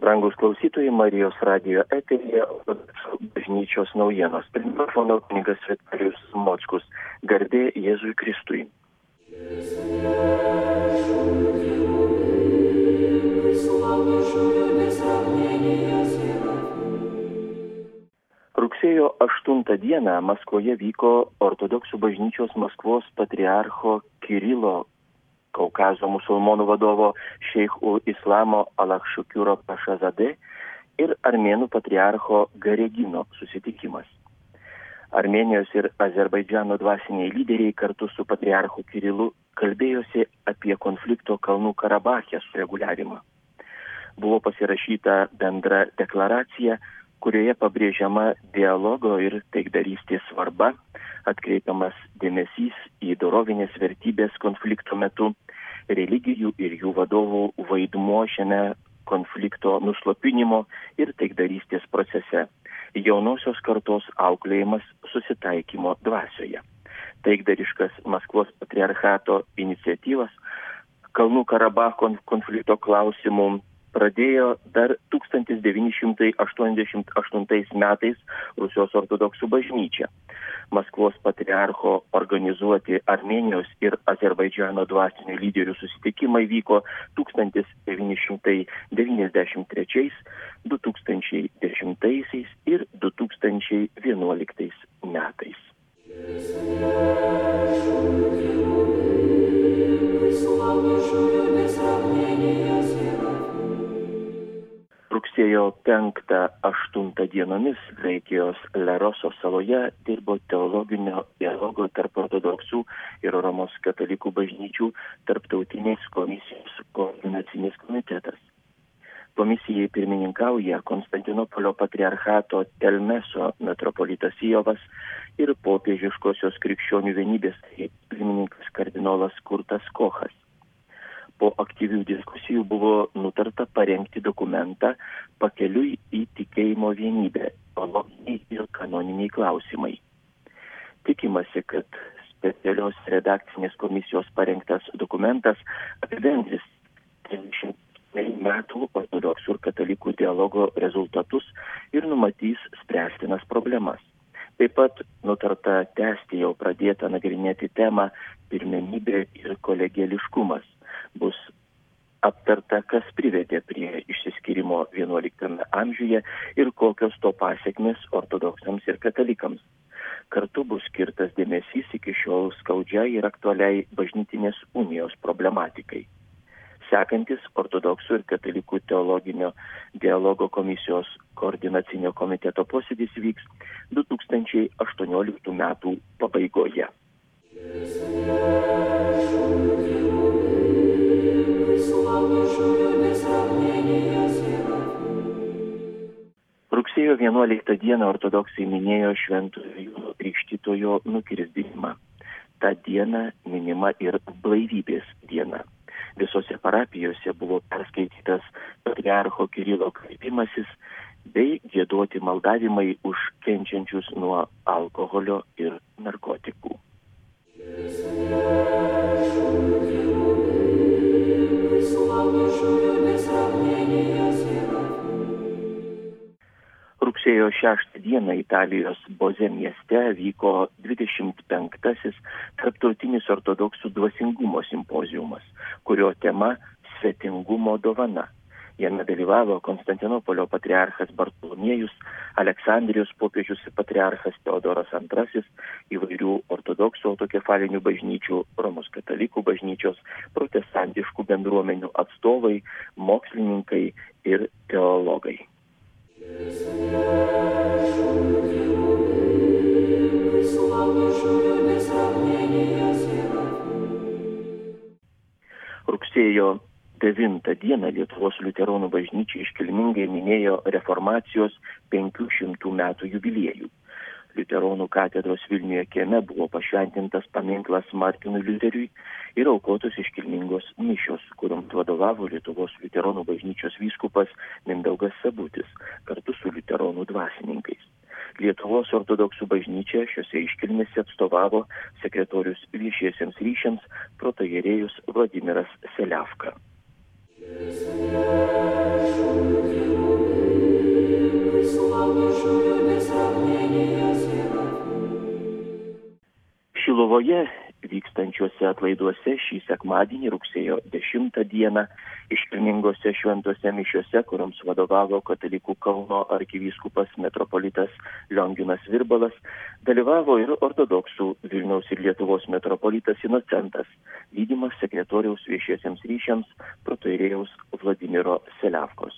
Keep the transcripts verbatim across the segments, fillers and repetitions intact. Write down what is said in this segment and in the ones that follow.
Brangus klausytojai, Marijos radijo eteryje bažnyčios naujienos. Prie mikrofono kunigas Vitalijus Mockus. Garbė Jėzui Kristui. Rugsėjo aštuntą dieną Maskvoje vyko ortodoksų bažnyčios Maskvos patriarcho Kirilo, Kaukazo musulmonų vadovo šeichų islamo Alachšukiuro Pašazadė ir armėnų patriarcho Garegino susitikimas. Armėnijos ir Azerbaidžano dvasiniai lyderiai kartu su patriarchu Kirilu kalbėjosi apie konflikto Kalnų Karabache sureguliavimą. Buvo pasirašyta bendra deklaracija, kurioje pabrėžiama dialogo ir taikdarystės svarba, atkreipiamas dėmesys į dorovinės vertybės konflikto metu, religijų ir jų vadovų vaidmuo šiame konflikto nuslopinimo ir taikdarystės procese, jaunosios kartos auklėjimas susitaikymo dvasioje. Taikdariškas Maskvos patriarchato iniciatyvas Kalnų Karabacho konflikto klausimų pradėjo dar tūkstantis devyni šimtai aštuoniasdešimt aštuntais metais Rusijos ortodoksų bažnyčia. Maskvos patriarcho organizuoti Armėnijos ir Azerbaidžano dvasinių lyderių susitikimai vyko tūkstantis devyni šimtai devyniasdešimt trečiais, du tūkstančiai dešimtaisiais ir du tūkstančiai vienuoliktais metais. Rugsėjo penktą aštuntą dienomis Graikijos Lerosos saloje dirbo teologinio dialogo tarp ortodoksų ir Romos katalikų bažnyčių tarptautinės komisijos koordinacinis komitetas. Komisijai pirmininkauja Konstantinopolio patriarchato Telmeso metropolitas Ijovas ir popiežiškosios krikščionių vienybės pirmininkas kardinolas Kurtas Kochas. Po aktyvių diskusijų buvo nutarta parengti dokumentą Pakeliui į tikėjimo vienybę, teologiniai ir kanoniniai klausimai. Tikimasi, kad specialios redakcinės komisijos parengtas dokumentas apibendrins trisdešimt metų ortodoksų ir katalikų dialogo rezultatus ir numatys spręstinas problemas. Taip pat nutarta tęsti jau pradėtą nagrinėti temą pirmenybė ir kolegiališkumas. Bus aptarta, kas privedė prie išsiskyrimo vienuoliktame amžiuje ir kokios to pasekmės ortodoksams ir katalikams. Kartu bus skirtas dėmesys iki šiol skaudžiai ir aktualiai bažnytinės unijos problematikai. Sekantis ortodoksų ir katalikų teologinio dialogo komisijos koordinacinio komiteto posėdis vyks du tūkstančiai aštuonioliktų metų pabaigoje. Rugsėjo vienuoliktą dieną ortodoksai minėjo Šventojo Jono Krikštytojo nukirsdinimą. Ta diena minima ir blaivybės diena. Visose parapijose buvo perskaitytas patriarcho Kirilo kreipimasis bei giedoti maldavimai už kenčiančius nuo alkoholio ir narkotikų. Rugsėjo šeštą dieną Italijos Boze mieste vyko dvidešimt penktasis tarptautinis ortodoksų dvasingumo simpoziumas, kurio tema svetingumo dovana. Jame dalyvavo Konstantinopolio patriarchas Bartolomiejus, Aleksandrijos popiežius patriarchas Teodoras antrasis, įvairių ortodoksų autokefalinių bažnyčių, Romos katalikų bažnyčios, protestantiškų bendruomenių atstovai, mokslininkai ir teologai. Rugsėjo devintą dieną Lietuvos liuteronų bažnyčia iškilmingai minėjo reformacijos penkių šimtų metų jubiliejų. Liuteronų katedros Vilniuje kieme buvo pašventintas paminklas Martinui Liuteriui ir aukotos iškilmingos mišios, kurioms vadovavo Lietuvos liuteronų bažnyčios vyskupas Mindaugas Sabutis kartu su liuteronų dvasininkais. Lietuvos ortodoksų bažnyčia šiose iškilmėse atstovavo sekretorius viešiesiems ryšiams protoierėjus Vladimiras Seliavka. Didžiuosiuose atlaiduose šį sekmadienį rugsėjo dešimtą dieną iškilmingose šventose mišiose, kuriams vadovavo katalikų Kauno arkivyskupas metropolitas Lionginas Virbalas, dalyvavo ir ortodoksų Vilniaus ir Lietuvos metropolitas Inocentas, lydimas sekretoriaus viešiesiems ryšiams protoirėjaus Vladimiro Seliavkos.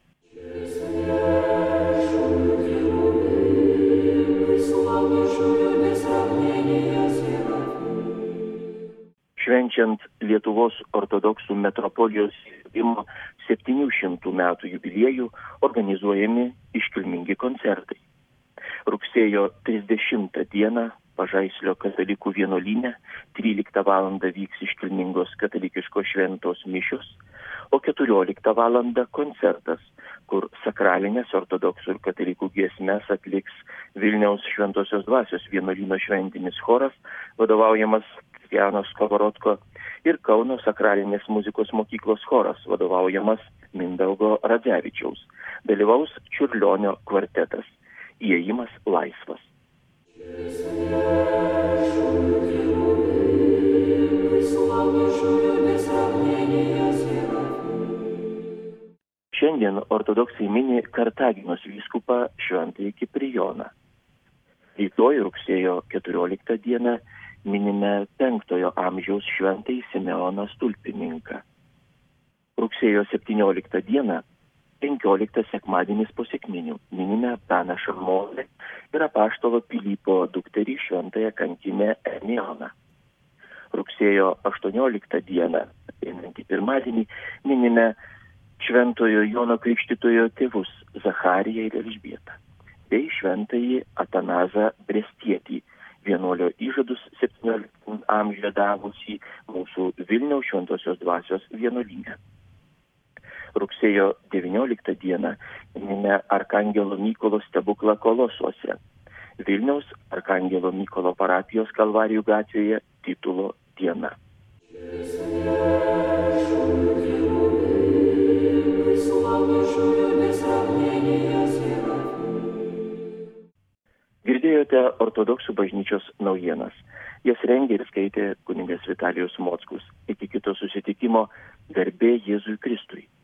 Švenčiant Lietuvos ortodoksų metropolijos įsteigimo septynių šimtų metų jubiliejų organizuojami iškilmingi koncertai. Rugsėjo trisdešimtą dieną Pažaislio katalikų vienuolyne tryliktą valandą vyks iškilmingos katalikiškos šventos mišios, o keturioliktą valandą koncertas, kur sakralinės ortodoksų ir katalikų giesmes atliks Vilniaus Šventosios Dvasios vienuolyno šventinis choras, vadovaujamas Kristianos Kovorodko, ir Kauno sakralinės muzikos mokyklos choras, vadovaujamas Mindaugo Radzevičiaus. Dalyvaus Čiurlionio kvartetas. Įėjimas laisvas. Šiandien ortodoksai mini Kartaginos vyskupą Šventąjį Kiprijoną. Rytoj rugsėjo keturioliktą dieną minime penktojo amžiaus Šventąjį Simeoną Stulpininką. Rugsėjo septynioliktą dieną, penkioliktas sekmadienis po sekminių, minime pranašą Mozę ir apaštalo Pilypo dukterį Šventąją kankinę Ernioną. Rugsėjo aštuonioliktą dieną, einantį pirmadienį, minime Šventojo Jono Krikštytojo tėvus Zachariją ir Elžbietą, bei Šventąjį Atanazą Brestietį, vienuolio įžadus septynioliktam amžiuje davusį mūsų Vilniaus Šventosios Dvasios vienuolyne. Rugsėjo devynioliktą dieną minime Arkangelo Mykolo stebuklą Kolosuose, Vilniaus Arkangelo Mykolo parapijos Kalvarijų gatvėje titulo diena. Girdėjote ortodoksų bažnyčios naujienas. Jas rengė ir skaitė kunigas Vitalijus Mockus. Iki kito susitikimo, garbė Jėzui Kristui.